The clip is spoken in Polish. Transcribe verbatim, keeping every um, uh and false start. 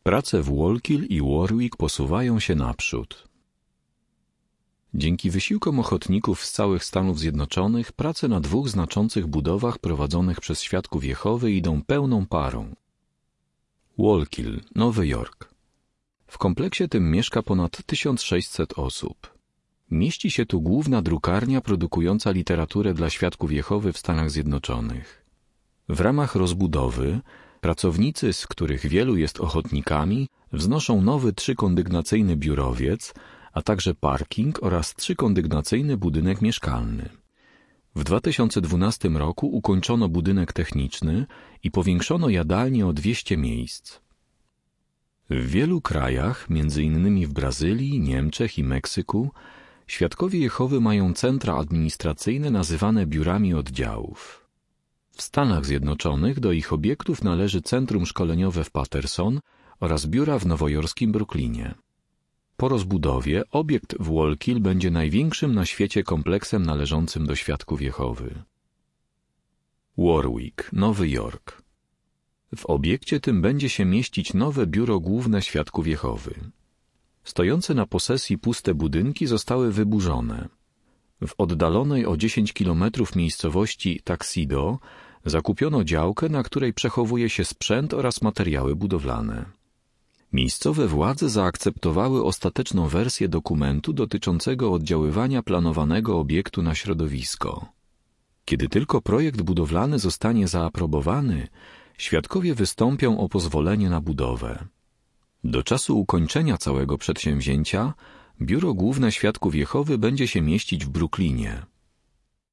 Prace w Wallkill i Warwick posuwają się naprzód. Dzięki wysiłkom ochotników z całych Stanów Zjednoczonych prace na dwóch znaczących budowach prowadzonych przez Świadków Jehowy idą pełną parą. Wallkill, Nowy Jork. W kompleksie tym mieszka ponad tysiąc sześćset osób. Mieści się tu główna drukarnia produkująca literaturę dla Świadków Jehowy w Stanach Zjednoczonych. W ramach rozbudowy pracownicy, z których wielu jest ochotnikami, wznoszą nowy trzykondygnacyjny biurowiec, a także parking oraz trzykondygnacyjny budynek mieszkalny. W dwa tysiące dwunastym roku ukończono budynek techniczny i powiększono jadalnię o dwieście miejsc. W wielu krajach, między innymi w Brazylii, Niemczech i Meksyku, Świadkowie Jehowy mają centra administracyjne nazywane biurami oddziałów. W Stanach Zjednoczonych do ich obiektów należy Centrum Szkoleniowe w Patterson oraz biura w nowojorskim Brooklynie. Po rozbudowie obiekt w Wallkill będzie największym na świecie kompleksem należącym do Świadków Jehowy. Warwick, Nowy Jork. W obiekcie tym będzie się mieścić nowe biuro główne Świadków Jehowy. Stojące na posesji puste budynki zostały wyburzone. W oddalonej o dziesięć kilometrów miejscowości Tuxedo zakupiono działkę, na której przechowuje się sprzęt oraz materiały budowlane. Miejscowe władze zaakceptowały ostateczną wersję dokumentu dotyczącego oddziaływania planowanego obiektu na środowisko. Kiedy tylko projekt budowlany zostanie zaaprobowany, świadkowie wystąpią o pozwolenie na budowę. Do czasu ukończenia całego przedsięwzięcia Biuro Główne Świadków Jehowy będzie się mieścić w Brooklynie.